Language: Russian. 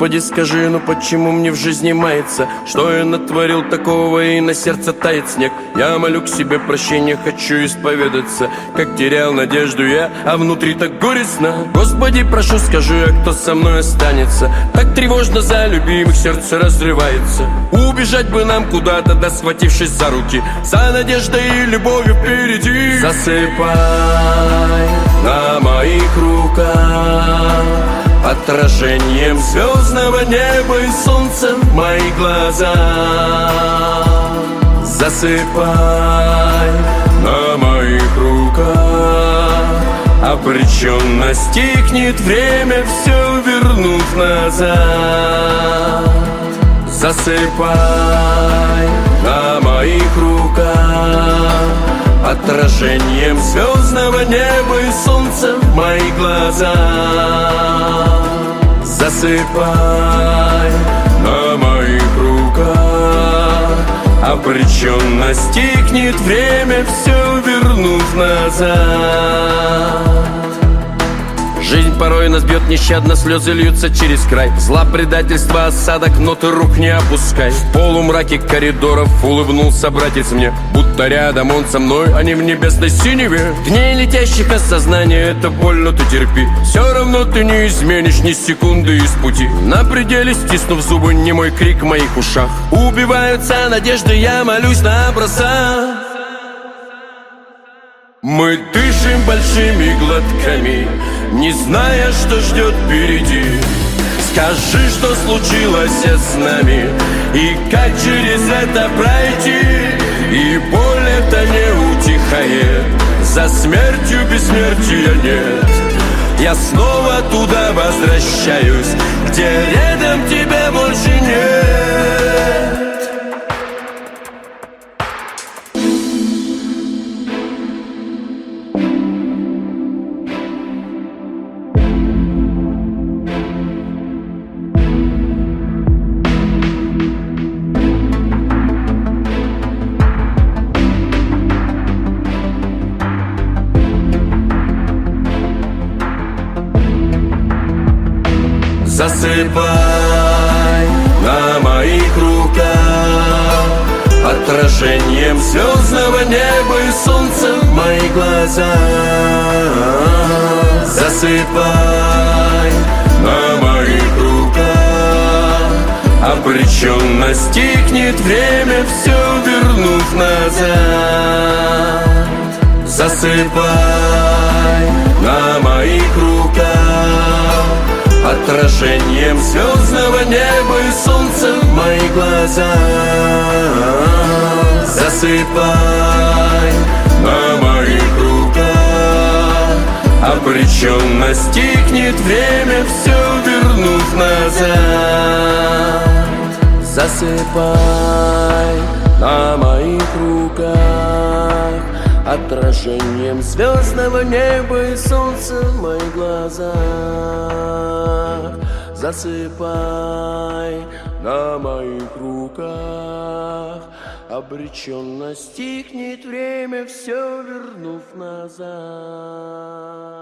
Господи, скажи, ну почему мне в жизни мается? Что я натворил такого, и на сердце тает снег? Я молю к себе прощения, хочу исповедаться, как терял надежду я, а внутри так горестно. Господи, прошу, скажи, а кто со мной останется? Так тревожно за любимых, сердце разрывается. Убежать бы нам куда-то, да схватившись за руки, за надеждой и любовью впереди. Засыпай на моих руках отражением звездного неба и солнца в мои глаза. Засыпай на моих руках, обреченно стихнет время, все вернув назад. Засыпай на моих руках отражением звездного неба и солнца в мои глаза. Засыпай на моих руках, обреченно стихнет время, все вернув назад. Жизнь порой нас бьет нещадно, слезы льются через край. Зла, предательства, осадок, но ты рук не опускай. В полумраке коридоров улыбнулся братец мне, будто рядом он со мной, а не в небесной синеве. Дней летящих осознания, это больно, ты терпи. Все равно ты не изменишь ни секунды из пути. На пределе, стиснув зубы, немой крик в моих ушах. Убиваются надежды, я молюсь на образа. Мы дышим большими глотками, не зная, что ждет впереди. Скажи, что случилось с нами, и как через это пройти. И боль это не утихает, за смертью бессмертия нет. Я снова туда возвращаюсь, где рядом тебя больше нет. Засыпай на моих руках отражением звездного неба и солнца в мои глаза. Засыпай на моих руках, обреченно стихнет время, все вернув назад. Засыпай на моих руках отражением звездного неба и солнца в мои глаза. Засыпай на моих руках, обреченно стихнет время, все вернув назад. Засыпай на моих руках, отражением звездного неба и солнца в моих глазах. Засыпай на моих руках, обреченно стихнет время, все вернув назад.